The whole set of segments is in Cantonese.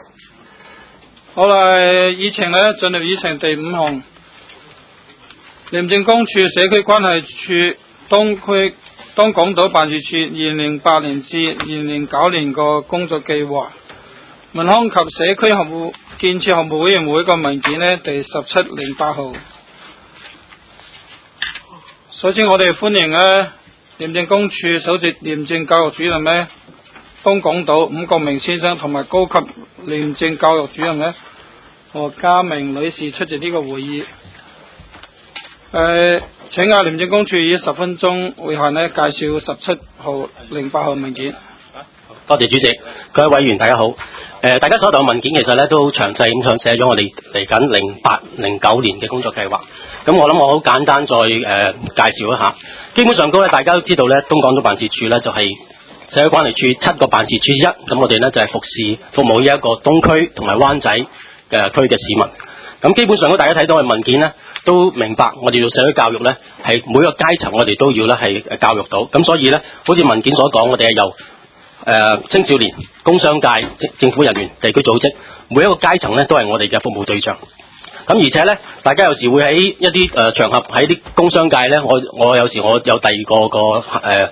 好啦，議程呢進入議程第5項，廉政公署社區關係處東港島辦事處2008年至2009年個工作計劃，民康及社區建設項目委員會個文件呢第1708號。首先我哋歡迎廉政公署首席廉政教育主任呢東港島伍國明先生同埋高級廉政教育主任呢何家明女士出席呢個會議。請廉政公署以10分鐘為限呢介紹1708號文件。 多謝主席，各位委員大家好。大家手頭嘅文件其實咧都好詳細咁寫咗我哋嚟緊08、09年嘅工作計劃。咁我諗我好簡單再介紹一下。基本上大家都知道咧，東港島辦事處咧就係社會關係處7個辦事處之一。咁我哋咧就係服務呢一個東區同埋灣仔嘅區嘅市民。咁基本上大家睇到嘅文件咧，都明白我哋做社會教育咧，係每個階層我哋都要咧係教育到。咁所以咧，好似文件所講，我哋係由青少年、工商界、政府人員、地區組織，每一個階層咧都係我哋嘅服務對象。咁而且咧，大家有時會喺一啲場合喺啲工商界咧，我有時我有第二個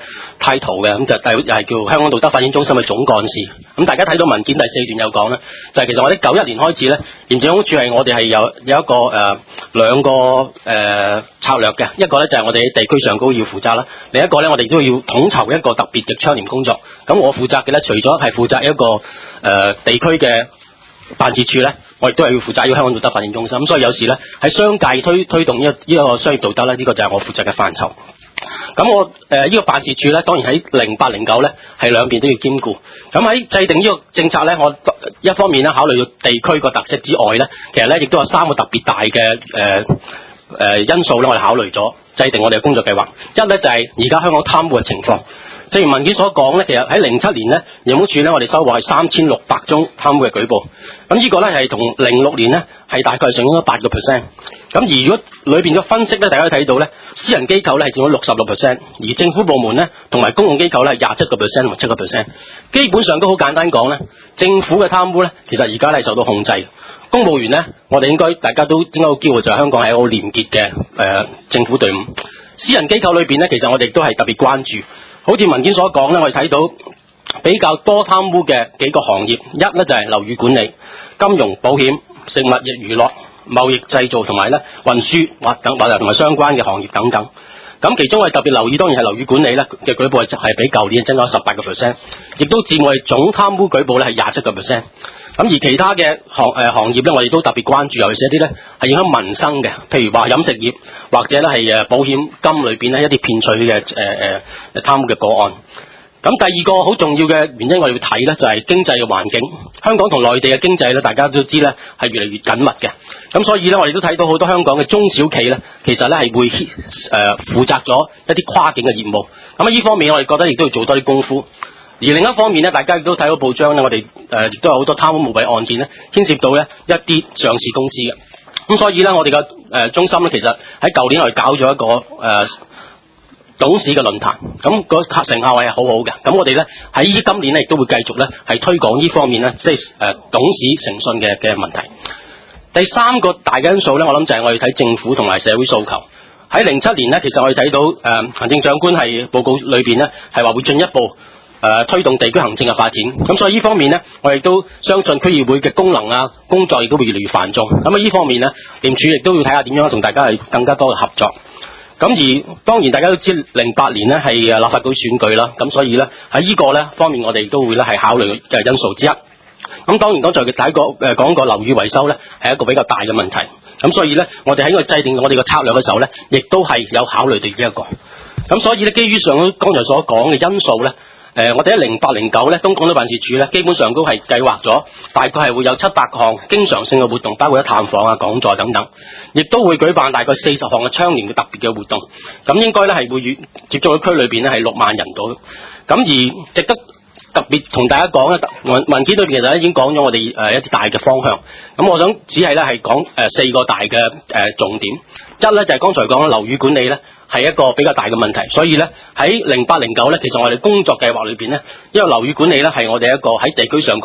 title 嘅，咁就又係叫香港道德發展中心嘅總幹事。咁大家睇到文件第4段有講咧，就係其實我哋91年開始咧，廉政公署係我哋係有一個兩個策略嘅，一個咧就係我哋喺地區上高要負責啦，另一個咧我哋都要統籌一個特別嘅倡廉工作。咁我負責嘅咧，除咗係負責一個地區嘅辦事處咧，我亦都係要負責呢個香港道德發展中心。咁所以有時咧喺商界推動呢個商業道德咧，呢個就係我負責嘅範疇。咁我呢個辦事處咧，當然喺08、09咧係兩邊都要兼顧。咁喺制定呢個政策咧，我一方面咧考慮到地區個特色之外咧，其實咧亦都有3個特別大嘅因素咧，我哋考慮咗制定我哋嘅工作計劃。一咧就係而家香港貪污嘅情況。正如文件所講咧，其實喺07年咧，廉政公署咧我哋收穫係3600宗貪污嘅舉報。咁呢個咧係同06年咧係大概上升咗8%。咁而如果裏邊嘅分析咧，大家都睇到咧，私人機構咧係佔咗66%，而政府部門咧同埋公共機構咧係27%同埋7%。基本上都好簡單講咧，政府嘅貪污咧其實而家係受到控制。公務員咧，我哋大家都應該好驕傲，就係香港係一個廉潔嘅政府隊伍。私人機構裏邊咧，其實我哋都係特別關注。好似文件所講咧，我哋睇到比較多貪污嘅幾個行業，一咧就係樓宇管理、金融、保險、食物業、娛樂、貿易製造同埋咧運輸或同埋相關嘅行業等等。咁其中我哋特別留意，當然係樓宇管理咧嘅舉報係比舊年增加18%，亦都佔我哋總貪污舉報咧係27%。咁而其他嘅行業咧，我哋都特別關注，尤其是一啲咧係影響民生嘅，譬如話飲食業或者咧係保險金裏邊咧一啲騙取嘅貪污嘅個案。咁第二個好重要嘅原因，我哋要睇咧就係經濟嘅環境。香港同內地嘅經濟咧，大家都知咧係越嚟越緊密嘅。咁所以咧，我哋都睇到好多香港嘅中小企咧，其實咧係會負責咗一啲跨境嘅業務。咁喺呢方面，我哋覺得亦都要做多啲功夫。而另一方面咧，大家亦都睇到報章咧，我哋亦都有好多貪污舞弊案件咧，牽涉到咧一啲上市公司嘅。咁所以咧，我哋嘅中心咧，其實喺舊年我哋搞咗一個董事嘅論壇，咁個成效係好好嘅。咁我哋咧喺今年咧亦都會繼續咧係推廣呢方面咧，即係董事誠信嘅問題。第3個大嘅因素咧，我諗就係我哋睇政府同埋社會訴求。喺07年咧，其實我哋睇到行政長官係報告裏邊咧係話會進一步推動地區行政嘅發展。咁所以呢方面咧，我哋都相信區議會嘅功能啊工作亦都會越嚟越繁重。咁呢方面咧，廉署亦都要睇下點樣同大家係更加多嘅合作。咁而當然大家都知08年咧係立法會選舉啦，咁所以咧喺呢個咧方面我哋都會咧係考慮嘅因素之一。咁當然剛才講過樓宇維修咧係一個比較大嘅問題，咁所以咧我哋喺個制定我哋個策略嘅時候咧，亦都係有考慮到呢一個。咁所以咧基於上剛才所講嘅因素咧，我哋喺08、09咧東港島辦事處咧基本上都係計劃咗，大概係會有700項經常性嘅活動，包括探訪啊、講座等等，亦都會舉辦大概40項嘅倡廉嘅特別嘅活動。咁應該咧係會接觸嘅區裏邊咧係6萬人度。咁而值得特別同大家講咧，文件裏邊其實已經講咗我哋一啲大嘅方向。咁我想只係咧係講4個大嘅重點。一咧就係剛才講嘅樓宇管理咧係一個比較大嘅問題，所以咧喺08、09咧，其實我哋工作計劃裏邊咧，因為樓宇管理咧係我哋一個喺地區上高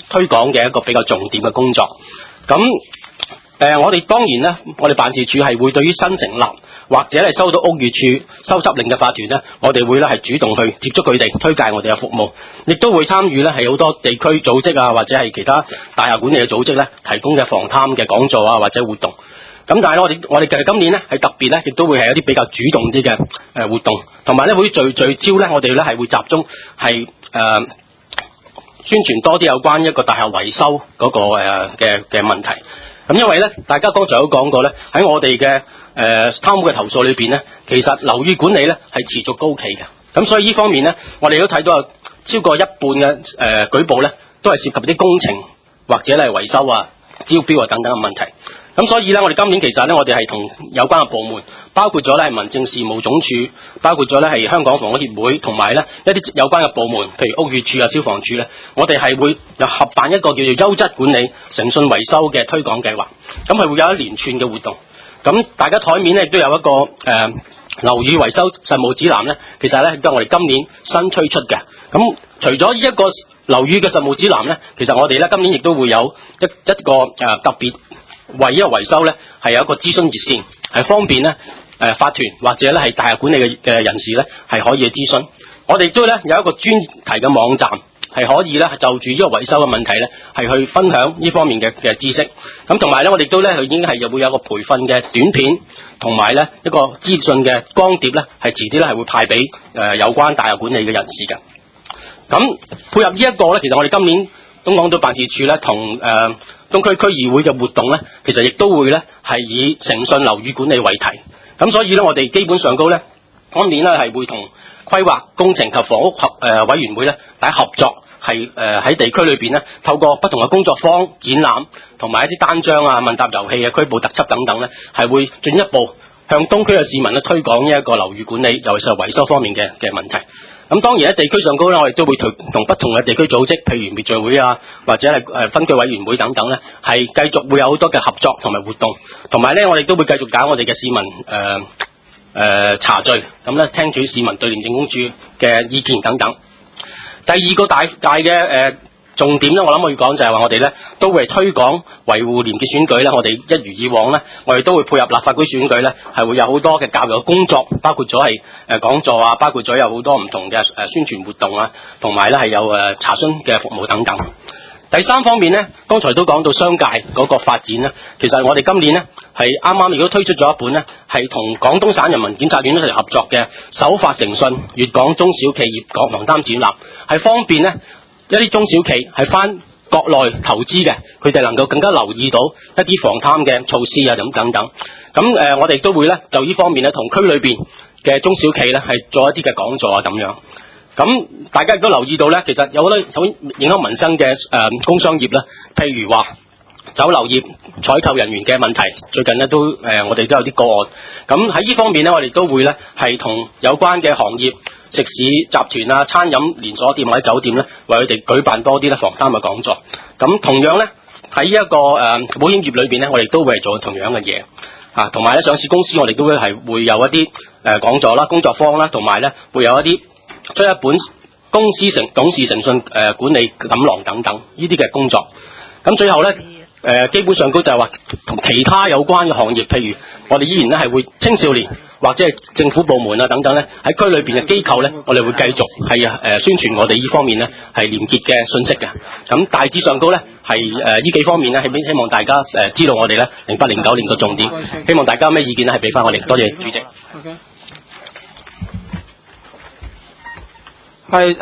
推廣嘅一個比較重點嘅工作。咁我哋當然咧，我哋辦事處係會對於新成立或者係收到屋宇署收執令嘅法團咧，我哋會咧係主動去接觸佢哋，推介我哋嘅服務，亦都會參與咧係好多地區組織啊，或者係其他大廈管理嘅組織咧提供嘅防貪嘅講座啊或者活動。咁但係咧，我哋其實今年咧係特別咧，亦都會係有啲比較主動啲嘅活動，同埋咧會聚焦咧，我哋咧係會集中係宣傳多啲有關一個大廈維修嗰個嘅問題。咁因為咧，大家剛才都講過咧，喺我哋嘅貪污嘅投訴裏邊咧，其實樓宇管理咧係持續高企嘅。咁所以呢方面咧，我哋都睇到有超過一半嘅舉報咧，都係涉及啲工程或者係維修啊、招標啊等等嘅問題。咁所以咧，我哋今年其實咧，我哋係同有關嘅部門，包括咗咧係民政事務總署，包括咗咧係香港房屋協會，同埋咧一啲有關嘅部門，譬如屋宇署啊、消防處咧，我哋係會又合辦一個叫做優質管理誠信維修嘅推廣計劃。咁係會有一連串嘅活動。咁大家台面咧亦都有一個樓宇維修實務指南咧，其實咧都係我哋今年新推出嘅。咁除咗呢一個樓宇嘅實務指南咧，其實我哋咧今年亦都會有一個特別為呢個維修咧係有一個諮詢熱線，係方便咧法團或者咧係大廈管理嘅人士咧係可以去諮詢。我哋都咧有一個專題嘅網站，係可以咧就住呢個維修嘅問題咧係去分享呢方面嘅知識。咁同埋咧，我哋都咧已經係又會有個培訓嘅短片，同埋咧一個資訊嘅光碟咧，係遲啲咧係會派俾有關大廈管理嘅人士嘅。咁配合呢一個咧，其實我哋今年東港島辦事處咧同東區區議會嘅活動咧，其實亦都會咧係以誠信樓宇管理為題。咁所以咧，我哋基本上高咧，今年咧係會同規劃工程及房屋委員會咧，大家合作係喺地區裏邊咧，透過不同嘅工作坊、展覽同埋一啲單張啊、問答遊戲啊、區部特輯等等咧，係會進一步向東區嘅市民咧推廣呢一個樓宇管理，尤其是維修方面嘅問題。咁當然喺地區上高咧，我哋都會同不同嘅地區組織，譬如滅罪會啊，或者係分區委員會等等咧，係繼續會有好多嘅合作同埋活動，同埋咧我哋都會繼續搞我哋嘅市民茶聚，咁咧聽取市民對廉政公署嘅意見等等。第二個大嘅重點咧，我諗我要講就係話我哋咧都會推廣維護廉潔選舉咧，我哋一如以往咧，我哋都會配合立法會選舉咧，係會有好多嘅教育嘅工作，包括咗係講座啊，包括咗有好多唔同嘅宣傳活動啊，同埋咧係有查詢嘅服務等等。第三方面咧，剛才都講到商界嗰個發展咧，其實我哋今年咧係啱啱亦都推出咗一本咧，係同廣東省人民檢察院一齊合作嘅守法誠信粵港中小企業防貪展覽，係方便咧一啲中小企係返國內投資嘅，佢哋能夠更加留意到一啲防貪嘅措施啊，咁等等。咁我哋都會咧就呢方面咧同區裏邊嘅中小企咧係做一啲嘅講座啊咁樣。咁大家亦都留意到咧，其實有好多影響民生嘅工商業咧，譬如話酒樓業採購人員嘅問題，最近咧都我哋都有啲個案。咁喺呢方面咧，我哋都會咧係同有關嘅行業、食肆集團啊、餐飲連鎖店或者酒店咧，為佢哋舉辦多啲咧防貪嘅講座。咁同樣咧喺一個保險業裏邊咧，我哋都會係做同樣嘅嘢啊。同埋咧上市公司，我哋都會係會有一啲講座啦、工作坊啦，同埋咧會有一啲出一本公司董事誠信管理錦囊等等呢啲嘅工作。咁最後咧基本上都就係話同其他有關嘅行業，譬如我哋依然咧係會青少年或者係政府部門啊等等咧喺區裏邊嘅機構咧，我哋會繼續係宣傳我哋呢方面咧係廉潔嘅信息嘅。咁大致上高咧係呢幾方面咧，係希望大家知道我哋咧08、09年嘅重點。希望大家有咩意見咧係俾翻我哋。多謝主席。 Okay. 係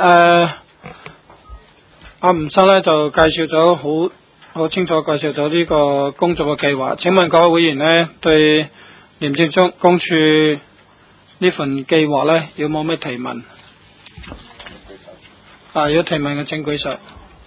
阿吳生咧就介紹咗好清楚介紹咗呢個工作嘅計劃。請問各位會員呢，對廉政公署呢份計劃呢，有冇咩提問？有提問嘅請舉手。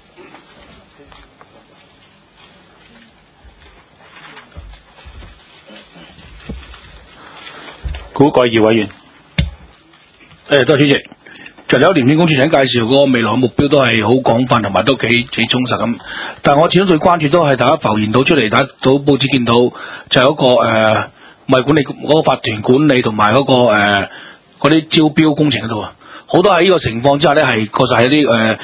古蓋義委員，多謝主席。其實有廉政公署想介紹嗰個未來嘅目標都係好廣泛，同埋都幾充實咁。但係我始終最關注都係大家浮現到出嚟，睇到報紙見到就有一個唔係管理嗰個法團管理同埋嗰個嗰啲招標工程嗰度啊，好多喺呢個情況之下咧係確實係啲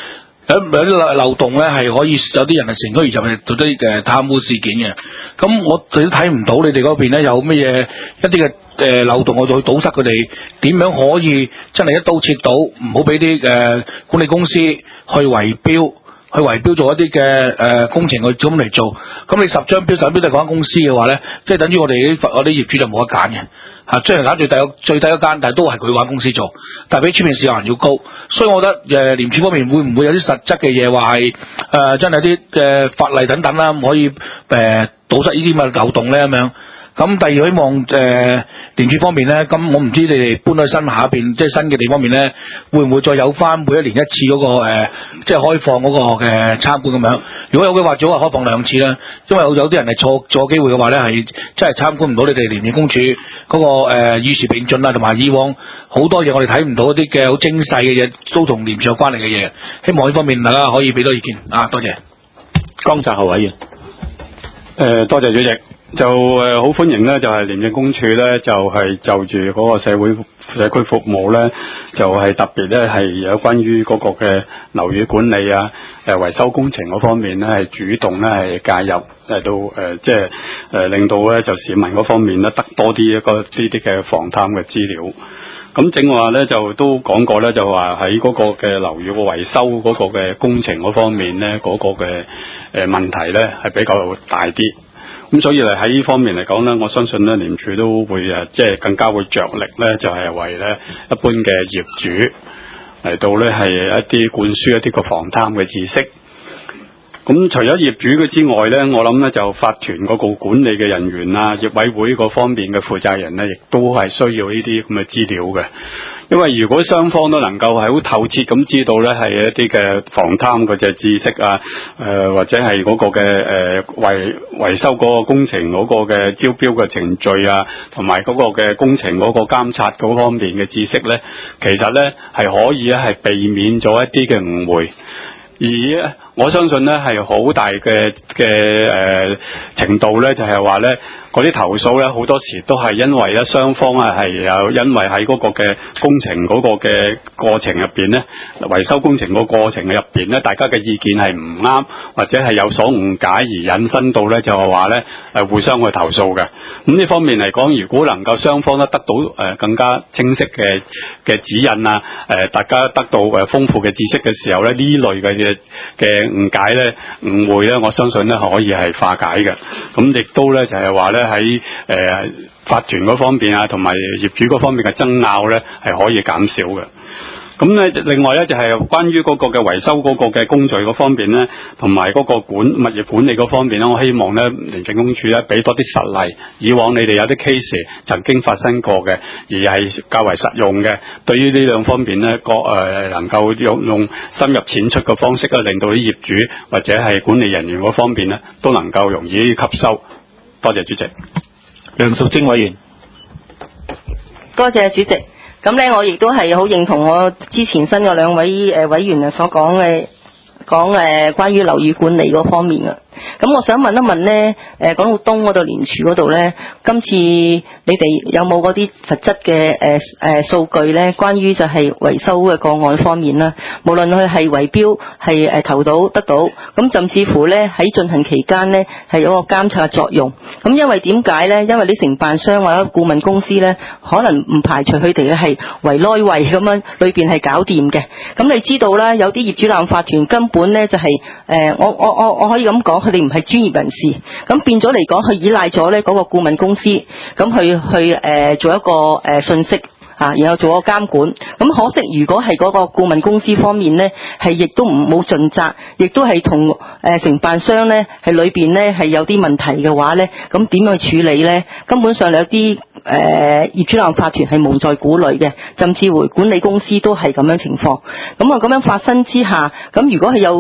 有啲漏洞咧，係可以有啲人係乘虛而入去做啲貪污事件嘅。咁我哋都睇唔到你哋嗰邊咧有乜嘢一啲嘅漏洞，我就去堵塞佢哋。點樣可以真係一刀切到，唔好俾啲管理公司去圍標？去圍標做一啲嘅工程去咁嚟做，咁你10張標10張標都係嗰間公司嘅話咧，即係等於我哋啲業主就冇得揀嘅嚇，雖然揀最低一間，但係都係佢間公司做，但係比出面市場要高，所以我覺得廉署方面會唔會有啲實質嘅嘢話係真係啲法例等等啦，可以堵塞呢啲咁嘅漏洞咧咁樣。咁第二希望廉署方面咧，咁我唔知你哋搬去新下邊，即係新嘅地方面咧，會唔會再有翻每一年一次嗰個即係開放嗰個嘅參觀咁樣？如果有嘅話，最好係開放2次啦，因為有啲人係錯機會嘅話咧，係真係參觀唔到你哋廉政公署嗰個與時並進啦，同埋以往好多嘢我哋睇唔到一啲嘅好精細嘅嘢，都同廉署有關係嘅嘢。希望呢方面大家可以俾多意見啊！多謝。 江澤豪委員。多謝主席。就好歡迎咧，就係廉政公署咧，就係就住嗰個社區服務咧，就係特別咧係有關於嗰個嘅樓宇管理啊、維修工程嗰方面咧，係主動咧係介入嚟到即係令到咧就市民嗰方面咧得多啲呢啲嘅防貪嘅資料。咁正話咧就都講過咧，就話喺嗰個嘅樓宇個維修嗰個嘅工程嗰方面咧，嗰個嘅問題咧係比較大啲。咁所以嚟喺呢方面嚟講咧，我相信咧廉署都會即係更加會着力咧，就係為咧一般嘅業主嚟到咧係一啲灌輸一啲個防貪嘅知識。咁除咗業主嘅之外咧，我諗咧就法團嗰個管理嘅人員啊、業委會嗰方面嘅負責人咧，亦都係需要呢啲咁嘅資料嘅。因為如果雙方都能夠係好透徹咁知道咧，係一啲嘅防貪嗰隻知識啊，或者係嗰個嘅維修嗰個工程嗰個嘅招標嘅程序啊，同埋嗰個嘅工程嗰個監察嗰方面嘅知識咧，其實咧係可以咧係避免咗一啲嘅誤會。而我相信咧係好大嘅程度咧，就係話咧嗰啲投訴咧好多時都係因為咧雙方係有因為喺嗰個嘅工程嗰個嘅過程入邊咧，維修工程個過程入邊咧，大家嘅意見係唔啱，或者係有所誤解而引申到咧就係話咧互相去投訴嘅。咁呢方面嚟講，如果能夠雙方都得到更加清晰嘅指引啊，大家得到豐富嘅知識嘅時候咧，呢類嘅誤解咧、誤會咧，我相信咧可以係化解嘅。咁亦都咧就係話咧喺法團嗰方面啊，同埋業主嗰方面嘅爭拗咧係可以減少嘅。咁咧，另外咧就係關於嗰個嘅維修嗰個嘅工序嗰方面咧，同埋嗰個物業管理嗰方面咧，我希望咧廉政公署咧俾多啲實例。以往你哋有啲 case 曾經發生過嘅，而係較為實用嘅。對於呢兩方面咧，能夠用深入淺出嘅方式咧，令到啲業主或者係管理人員嗰方面咧，都能夠容易吸收。多謝主席。 梁淑貞委員。 多謝主席。咁咧，我亦都係好認同我之前新嘅2位委員所講嘅關於樓宇管理嗰方面嘅。咁我想問一問咧，港島東嗰度廉署嗰度咧，今次你哋有冇嗰啲實質嘅數據咧？關於就係維修嘅個案方面啦，無論佢係圍標係投到得到，咁甚至乎咧喺進行期間咧係有個監察嘅作用。咁因為點解咧？因為啲承辦商或者顧問公司咧，可能唔排除佢哋咧係圍內圍咁樣裏邊係搞掂嘅。咁你知道啦，有啲業主立案法團根本咧就係我可以咁講。佢哋唔係專業人士，咁變咗嚟講，佢依賴咗咧嗰個顧問公司，咁去做一個信息然後做個監管。咁可惜，如果係嗰個顧問公司方面咧，係亦都冇盡責，亦都係同承辦商咧係裏邊咧係有啲問題嘅話咧，咁點樣去處理咧？根本上有啲業主立案法團係無在鼓勵嘅，甚至乎管理公司都係咁樣情況。咁啊咁樣發生之下，咁如果係有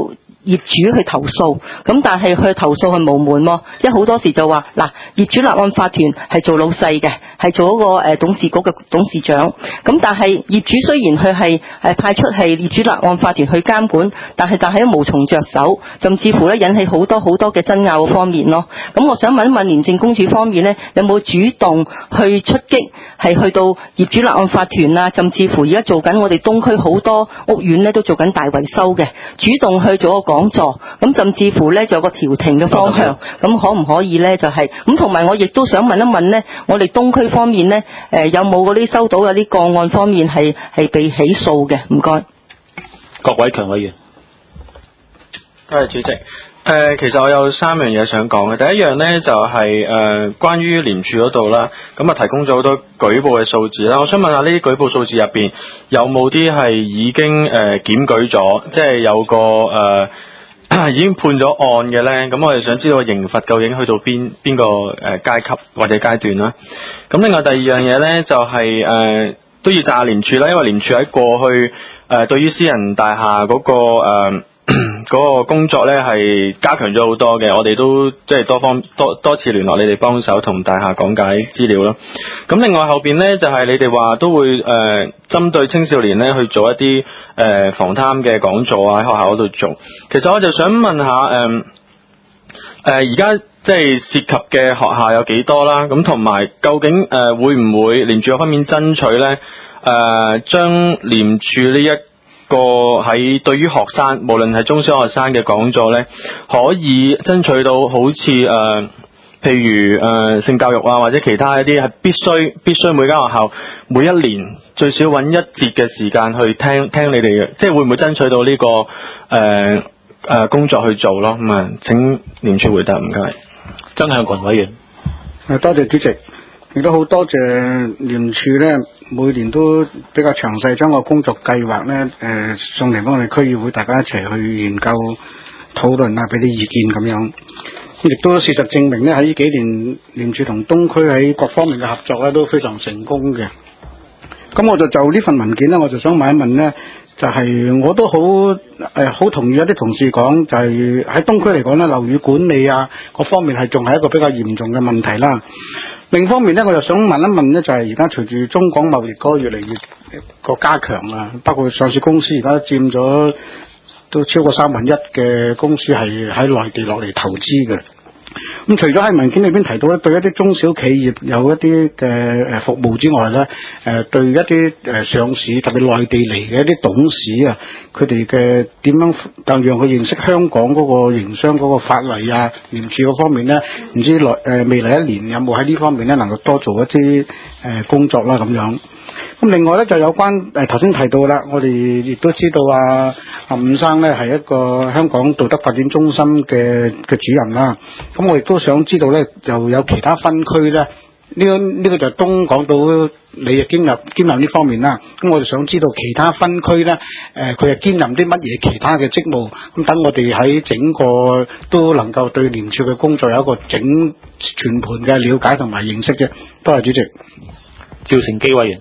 業主去投訴，咁但係去投訴係無門喎，即係好多時就話嗱，業主立案法團係做老細嘅，係做一個董事局嘅董事長，咁但係業主雖然佢係派出係業主立案法團去監管，但係都無從着手，甚至乎咧引起好多嘅爭拗方面咯。咁我想問一問廉政公署方面咧，有冇主動去出擊，係去到業主立案法團啊，甚至乎而家做緊我哋東區好多屋苑咧都做緊大維修嘅，主動去做個講座，咁甚至乎咧就有個調停嘅方向，咁可唔可以咧就係咁？同埋我亦都想問一問咧，我哋東區方面咧有冇嗰啲收到有啲個案方面係被起訴嘅？唔該。 郭偉強委員。 多謝主席。其實我有3樣嘢想講嘅。第一樣呢，就係關於廉署嗰度啦，咁啊提供咗好多舉報嘅數字啦。我想問下呢啲舉報數字入邊有冇啲係已經檢舉咗，即係有個已經判咗案嘅呢？咁我哋想知道刑罰究竟去到邊個階級或者階段啦。咁另外第二樣嘢呢，就係都要讚下廉署啦，因為廉署喺過去對於私人大廈嗰個嗰個工作咧係加強咗好多嘅，我哋都即係多次聯絡你哋幫手同大廈講解資料啦。咁另外後邊咧就係你哋話都會針對青少年咧去做一啲防貪嘅講座啊，喺學校嗰度做。其實我就想問下而家即係涉及嘅學校有幾多啦？咁同埋究竟會唔會廉署方面爭取咧將廉署呢一個喺對於學生，無論係中小學生嘅講座咧，可以爭取到好似譬如性教育啊，或者其他一啲係必須每間學校每一年最少揾一節嘅時間去聽你哋嘅，即係會唔會爭取到呢個工作去做咯？咁啊，請廉署回答，唔該。 曾向群委員。 多謝主席，亦都好多謝廉署咧，每年都比較詳細將個工作計劃咧送嚟幫我哋區議會大家一齊去研究討論啊，俾啲意見咁樣。亦都事實證明咧，喺呢幾年廉署同東區喺各方面嘅合作咧都非常成功嘅。咁我就呢份文件咧，我就想問一問咧，就係我都好同意一啲同事講，就係喺東區嚟講咧，樓宇管理啊各方面係仲係一個比較嚴重嘅問題啦。另一方面咧，我就想問一問咧，就係而家隨住中港貿易嗰個越嚟越個加強啊，包括上市公司而家佔咗都超過1/3嘅公司係喺內地落嚟投資嘅。咁除咗喺文件裏邊提到咧，對一啲中小企業有一啲嘅服務之外咧，對一啲上市特別內地嚟嘅一啲董事啊，佢哋嘅點樣讓佢認識香港嗰個營商嗰個法例啊，廉署嗰方面咧，唔知未來一年有冇喺呢方面咧能夠多做一啲工作啦咁樣。咁另外咧就有關頭先提到啦，我哋亦都知道伍生咧係一個香港道德發展中心嘅主任啦。咁我亦都想知道咧，就有其他分區咧，呢個就係東港島你係兼任呢方面啦。咁我就想知道其他分區咧，佢係兼任啲乜嘢其他嘅職務。咁等我哋喺整個都能夠對廉署嘅工作有一個全盤嘅了解同埋認識嘅。多謝主席。 趙成基委員。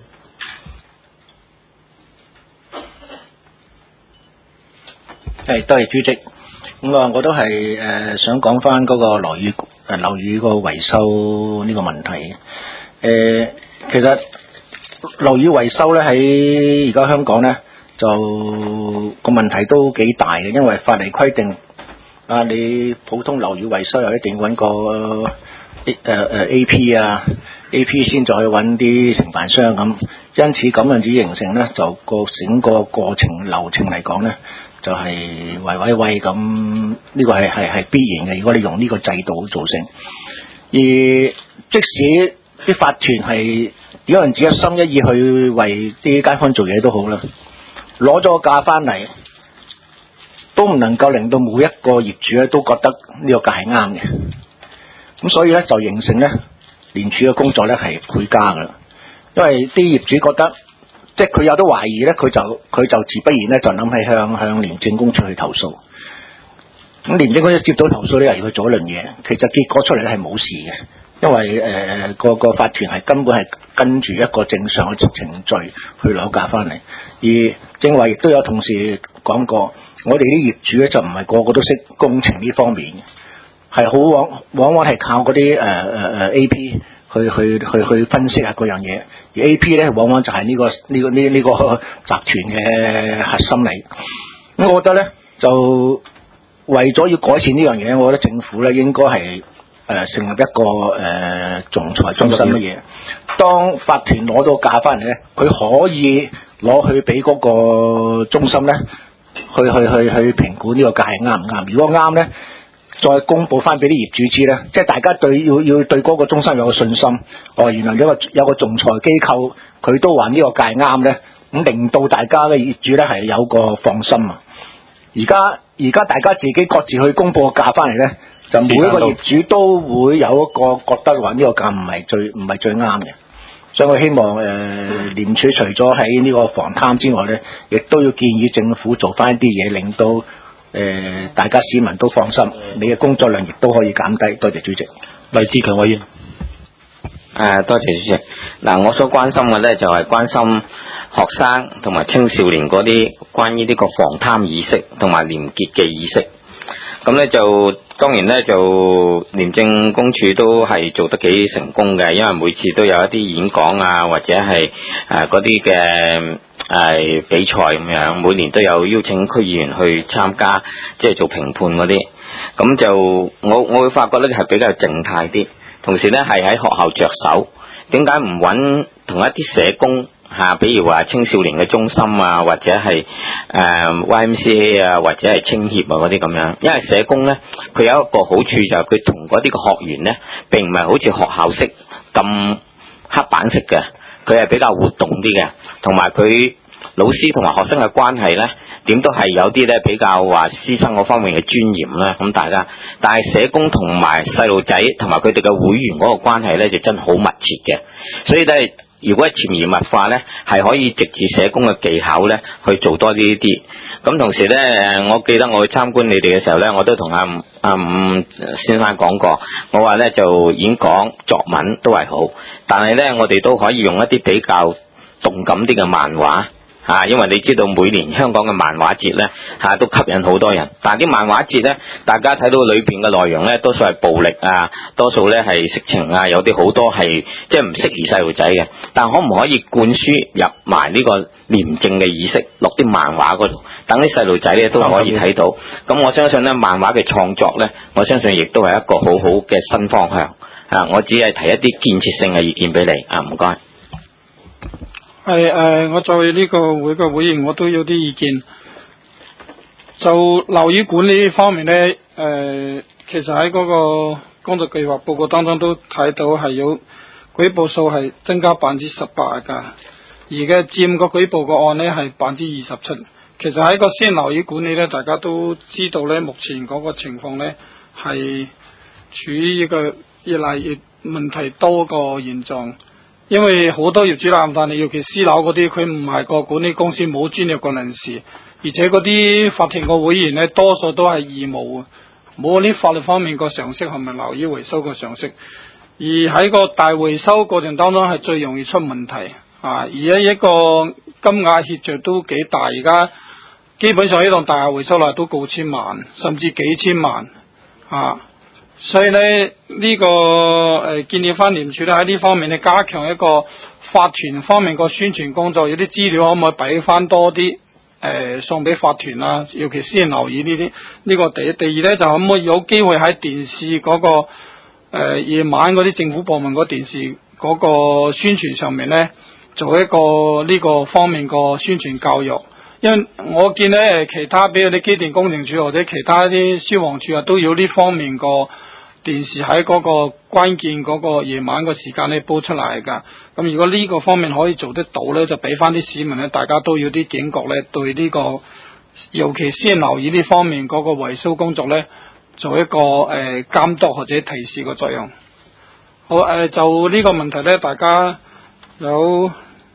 多謝主席。咁我都係想講翻嗰個樓宇個維修呢個問題。其實樓宇維修咧喺而家香港咧就個問題都幾大嘅，因為法例規定你普通樓宇維修又一定揾個AP 啊 AP 先再去揾啲承辦商咁，因此咁樣子形成咧，就個整個過程流程嚟講咧，就係喂咁，呢個係必然嘅。如果你用呢個制度做成，而即使啲法團係有人只一心一意去為啲街坊做嘢都好啦，攞咗個價翻嚟，都唔能夠令到每一個業主咧都覺得呢個價係啱嘅。咁所以咧就形成咧廉署嘅工作咧係倍加噶啦，因為啲業主覺得即係佢有得懷疑咧，佢就自不然咧就諗起向廉政公署去投訴。咁廉政公署接到投訴咧，又要去做一輪嘢，其實結果出嚟咧係冇事嘅，因為個法團係根本係跟住一個正常嘅程序去攞價翻嚟。而正話亦都有同事講過， 我哋啲業主咧就唔係個個都識工程呢方面嘅，係往往係靠嗰啲AP 去分析下嗰樣嘢，而 AP 咧往往就係呢個集團嘅核心嚟。咁我覺得咧就為咗要改善呢樣嘢，我覺得政府咧應該係成立一個仲裁中心嘅嘢。當法團攞到價翻嚟咧，佢可以攞去俾嗰個中心咧去評估呢個價係啱唔啱。如果啱咧，再公佈翻俾啲業主知咧，即係大家要對嗰個中心有個信心。原來有個仲裁機構佢都話呢個價係啱咧，咁令到大家嘅業主咧係有個放心啊。而家大家自己各自去公佈個價翻嚟咧，就每一個業主都會有一個覺得話呢個價唔係最啱嘅。所以我希望廉署除咗喺呢個防貪之外咧，亦都要建議政府做翻一啲嘢，令到大家市民都放心，你嘅工作量亦都可以減低。多謝主席。 黎志強委員。 多謝主席。嗱，我所關心嘅咧就係關心學生同埋青少年嗰啲關於呢個防貪意識同埋廉潔嘅意識。咁咧就當然咧就廉政公署都係做得幾成功嘅，因為每次都有一啲演講啊，或者係嗰啲嘅比賽咁樣，每年都有邀請區議員去參加，即係做評判嗰啲。咁就我會發覺咧係比較靜態啲，同時咧係喺學校着手。點解唔揾同一啲社工比如話青少年嘅中心啊，或者係YMCA 啊，或者係青協啊嗰啲咁樣？因為社工咧，佢有一個好處就係佢同嗰啲嘅學員咧，並唔係好似學校式咁黑板式嘅，佢係比較活動啲嘅，同埋佢老師同埋學生嘅關係咧，點都係有啲咧比較話師生嗰方面嘅尊嚴啦。咁大家，但係社工同埋細路仔同埋佢哋嘅會員嗰個關係咧，就真係好密切嘅，所以咧。如果係潛移默化咧，係可以藉住社工嘅技巧咧，去做多呢啲。咁同時咧，我記得我去參觀你哋嘅時候咧，我都同阿伍先生講過，我話咧就演講作文都係好，但係咧我哋都可以用一啲比較動感啲嘅漫畫。因為你知道每年香港嘅漫畫節咧都吸引好多人，但係啲漫畫節咧，大家睇到裏邊嘅內容咧，多數係暴力啊，多數咧係色情啊，有啲好多係即係唔適宜細路仔嘅。但可唔可以灌輸入埋呢個廉政嘅意識落啲漫畫嗰度，等啲細路仔咧都可以睇到。咁我相信咧，漫畫嘅創作咧，我相信亦都係一個好好嘅新方向。我只係提一啲建設性嘅意見俾你。唔該。 我作為呢個會嘅會員，我都有啲意見。就樓宇管理方面呢，其實喺嗰個工作計劃報告當中都睇到係有舉報數係增加18%㗎，而嘅佔個舉報個案呢係27%。其實喺個私人樓宇管理呢，大家都知道呢，目前嗰個情況呢係處於一個越嚟越問題多個現狀。因為好多業主立案法，尤其私樓嗰啲，佢唔係個管理公司，冇專業個人士，而且嗰啲法庭個會員呢，多數都係義務，冇啲法律方面個常識係咪樓宇維修個常識，而喺個大維修過程當中係最容易出問題而家一個金額協助都幾大，而家基本上呢棟大廈維修啦都過千萬，甚至幾千萬所以呢，呢個建議翻廉署咧喺呢方面咧加強一個法團方面個宣傳工作，有啲資料可唔可以俾翻多啲送俾法團啊，尤其私人樓宇呢啲。呢個第一，第二咧就可唔可以有機會喺電視嗰個夜晚嗰啲政府部門嗰電視嗰個宣傳上面咧做一個呢個方面個宣傳教育。因為我見咧其他比如啲機電工程處或者其他啲消防處都有呢方面個電視喺嗰個關鍵嗰個夜晚個時間咧播出嚟㗎。咁如果呢個方面可以做得到咧，就俾翻啲市民咧，大家都有啲警覺咧，對呢個尤其私人樓宇呢方面嗰個維修工作咧，做一個監督或者提示個作用。好就呢個問題咧，大家有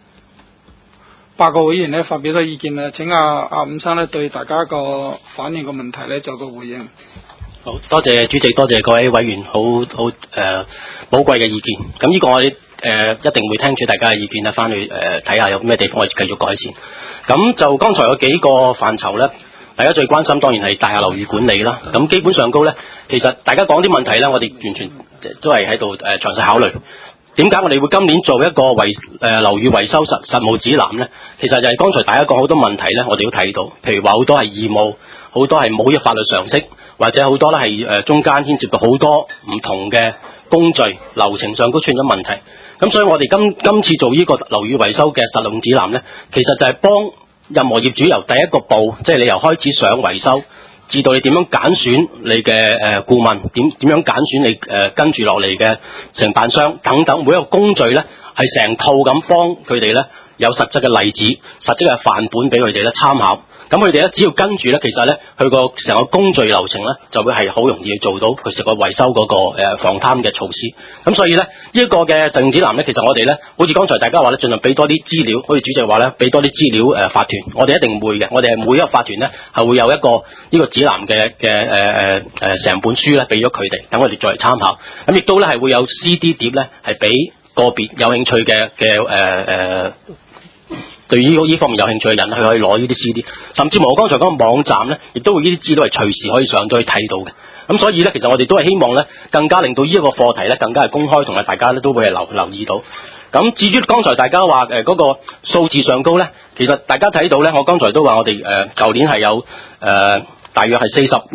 8個會員咧發表咗意見啦，請阿伍生咧對大家個反映個問題咧做個回應。 好多謝主席，多謝各位委員好寶貴嘅意見。咁呢個我哋一定會聽取大家嘅意見啦，翻去睇下有咩地方可以繼續改善。咁就剛才有幾個範疇咧， 大家最關心當然係大廈樓宇管理啦。咁基本上高咧，其實大家講啲問題咧，我哋完全都係喺度詳細考慮。點解我哋會今年做一個樓宇維修實務指南咧？其實就係剛才大家講好多問題咧，我哋都睇到，譬如話好多係義務，好多係冇咗法律常識，或者好多咧係中間牽涉到好多唔同嘅工序流程上都出現咗問題。咁所以我哋今次做呢個樓宇維修嘅實務指南咧，其實就係幫任何業主由第一個步，即係你由開始想維修，至到你點樣揀選你嘅顧問，點樣揀選你跟住落嚟嘅承辦商等等，每一個工序咧係成套咁幫佢哋咧有實質嘅例子、實質嘅範本俾佢哋咧參考。咁佢哋咧只要跟住咧，其實咧佢個成個工序流程咧就會係好容易做到佢成個維修嗰個防貪嘅措施。咁所以咧呢一個嘅實用指南咧，其實我哋咧好似剛才大家話咧，盡量俾多啲資料，好似主席話咧，俾多啲資料法團，我哋一定會嘅。我哋係每一個法團咧係會有一個呢個指南嘅成本書咧俾咗佢哋，等我哋再嚟參考。咁亦都咧係會有 CD 碟咧係俾個別有興趣嘅對於呢方面有興趣嘅人，佢可以攞呢啲 CD， 甚至乎我剛才講嘅網站咧，亦都會呢啲資料係隨時可以上咗去睇到嘅。咁所以咧，其實我哋都係希望咧，更加令到呢一個課題咧更加係公開，同埋大家咧都會係留意到。咁至於剛才大家話嗰個數字上高咧，其實大家睇到咧，我剛才都話我哋舊年係有大約係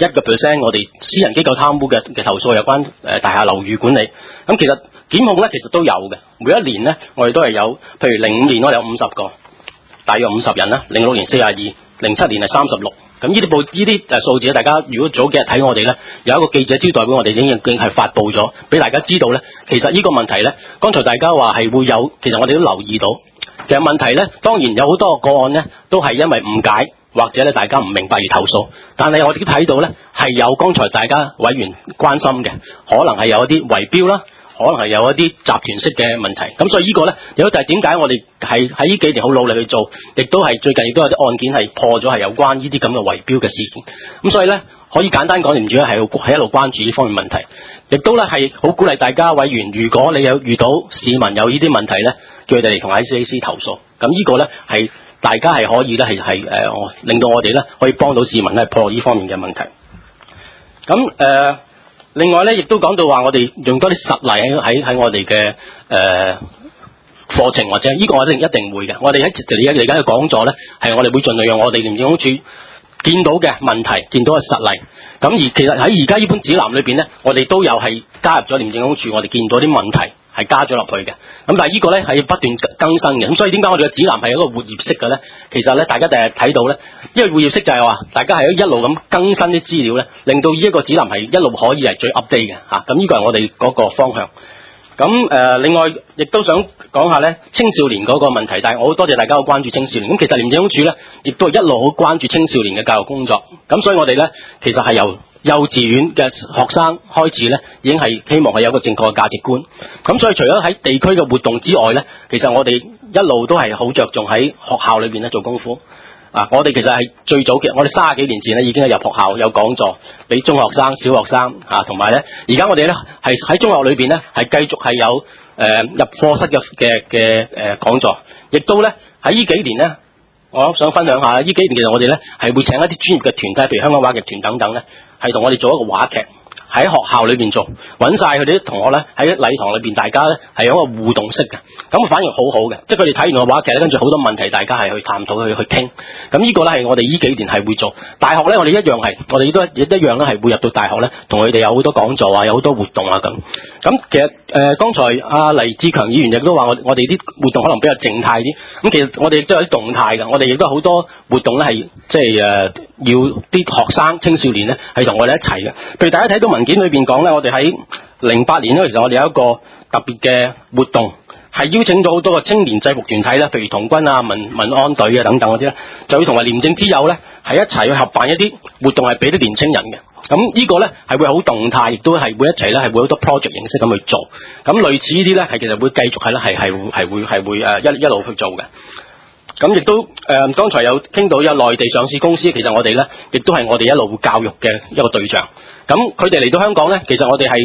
41%我哋私人機構貪污嘅投訴有關大廈樓宇管理。咁其實檢控咧其實都有嘅，每一年咧我哋都係有，譬如05年我哋有50個。大約50人啦，06年42，07年係36。咁呢啲數字，大家如果早幾日睇我哋咧，有一個記者招待會，我哋已經係發布咗，俾大家知道咧。其實呢個問題咧，剛才大家話係會有，其實我哋都留意到。其實問題咧，當然有好多個案咧，都係因為誤解或者咧大家唔明白而投訴。但係我哋都睇到咧，係有剛才大家委員關心嘅，可能係有一啲圍標啦。可能係有一啲集團式嘅問題，咁所以呢個呢，有就係點解我哋係喺呢幾年好努力去做，亦都係最近亦都有啲案件係破咗係有關呢啲咁嘅圍標嘅事件。咁所以呢，可以簡單講，廉署係一路關注呢方面問題，亦都呢係好鼓勵大家委員，如果你有遇到市民有呢啲問題呢，叫佢哋嚟同 ICAC 投訴。咁呢個呢，係大家係可以呢，令到我哋呢可以幫到市民呢破呢方面嘅問題。咁另外咧，亦都講到話，我哋用多啲實例喺我哋嘅課程，或者呢個我哋一定會嘅。我哋喺嚟緊嘅講座咧，係我哋會盡量用我哋廉政公署見到嘅問題，見到嘅實例。咁而其實喺而家呢本指南裏邊咧，我哋都有係加入咗廉政公署，我哋見到啲問題係加咗落去嘅。咁但係呢個咧係不斷更新嘅。咁所以點解我哋嘅指南係一個活頁式嘅咧？其實咧，大家第日睇到咧，因為活頁式就係話大家係一路咁更新啲資料咧，令到呢一個指南係一路可以係最 update 嘅嚇。咁呢個係我哋嗰個方向。咁另外亦都想講下咧青少年嗰個問題，但係我好多謝大家好關注青少年。咁其實廉政公署咧，亦都係一路好關注青少年嘅教育工作。咁所以我哋咧其實係由幼稚園嘅學生開始咧，已經係希望係有個正確嘅價值觀。咁所以除咗喺地區嘅活動之外咧，其實我哋一路都係好着重喺學校裏邊咧做功夫。我哋其實係最早嘅，我哋30幾年前咧已經係入學校有講座，俾中學生、小學生同埋咧，而家我哋咧係喺中學裏邊咧係繼續係有入課室嘅講座，亦都咧喺呢幾年咧，我想分享下呢幾年其實我哋咧係會請一啲專業嘅團體，譬如香港話劇團等等咧，係同我哋做一個話劇。喺學校裏邊做，揾晒佢哋啲同學咧喺禮堂裏邊，大家咧係有一個互動式嘅，咁反應好好嘅，即係佢哋睇完個話劇咧，跟住好多問題大家係去探討去傾，咁呢個咧係我哋呢幾年係會做。大學咧我哋一樣係，我哋都一樣咧係會入到大學咧，同佢哋有好多講座啊，有好多活動啊咁。咁其實剛才阿黎志強議員亦都話我哋啲活動可能比較靜態啲，咁其實我哋亦都有啲動態嘅，我哋亦都好多活動咧係即係要啲學生青少年咧係同我哋一齊嘅。譬如大家睇到文件裏邊講咧，我哋喺08年咧，其實我哋有一個特別嘅活動，係邀請咗好多個青年制服團體咧，譬如童軍啊、民安隊啊等等嗰啲咧，就會同埋廉政之友咧係一齊去合辦一啲活動，係俾啲年青人嘅。咁呢個咧係會好動態，亦都係會一齊咧係會好多 project 形式咁去做。咁類似呢啲咧係其實會繼續係咧係會一路去做嘅。咁亦都剛才有傾到有內地上市公司，其實我哋咧亦都係我哋一路教育嘅一個對象。咁佢哋嚟到香港咧，其實我哋係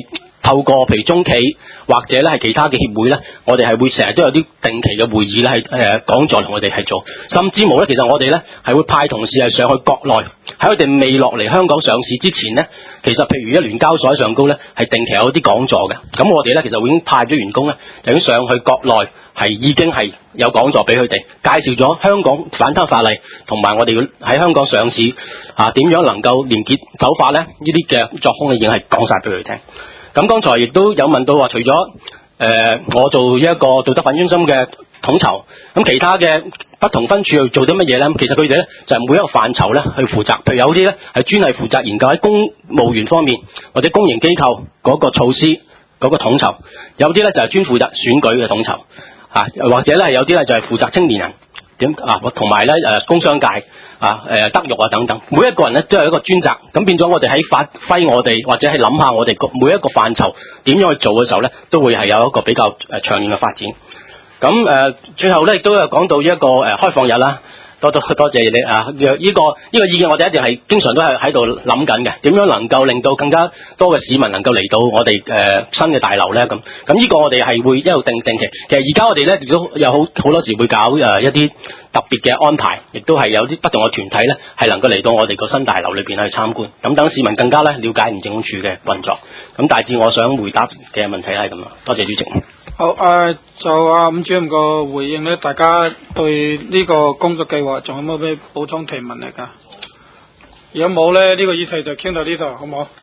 透過譬如中企或者咧係其他嘅協會咧，我哋係會成日都有啲定期嘅會議咧，係講座同我哋係做，甚至冇咧，其實我哋咧係會派同事係上去國內，喺佢哋未落嚟香港上市之前咧，其實譬如一聯交所喺上高咧係定期有啲講座嘅，咁我哋咧其實已經派咗員工咧，就已經上去國內係已經係有講座俾佢哋，介紹咗香港反貪法例同埋我哋喺香港上市點樣能夠連結走法咧，呢啲嘅作風已經係講晒俾佢哋聽。咁剛才亦都有問到話，除咗我做一個道德發展中心嘅統籌，咁其他嘅不同分處做啲乜嘢咧？其實佢哋咧就係每一個範疇咧去負責，譬如有啲咧係專係負責研究喺公務員方面或者公營機構嗰個措施嗰個統籌，有啲咧就係專負責選舉嘅統籌，或者咧係有啲咧就係負責青年人同埋咧工商界德育等等，每一個人咧都有一個專責，咁變咗我哋喺發揮我哋或者係諗下我哋每一個範疇點樣去做嘅時候咧，都會係有一個比較長遠嘅發展。咁最後咧亦都有講到一個開放日啦。多謝你呢個意見我哋一定係經常都係喺度諗緊嘅，點樣能夠令到更加多嘅市民能夠嚟到我哋新嘅大樓咧？咁呢個我哋係會一路定期。其實而家我哋咧亦都有好多時會搞一啲特別嘅安排，亦都係有啲不同嘅團體咧係能夠嚟到我哋個新大樓裏邊去參觀，咁等市民更加咧了解廉政公署嘅運作。咁大致我想回答嘅問題係咁啦，多謝主席。 好就伍主任個回應咧，大家對呢個工作計劃仲有冇咩補充提問嚟㗎？如果冇咧，呢個議題就傾到呢度，好唔好？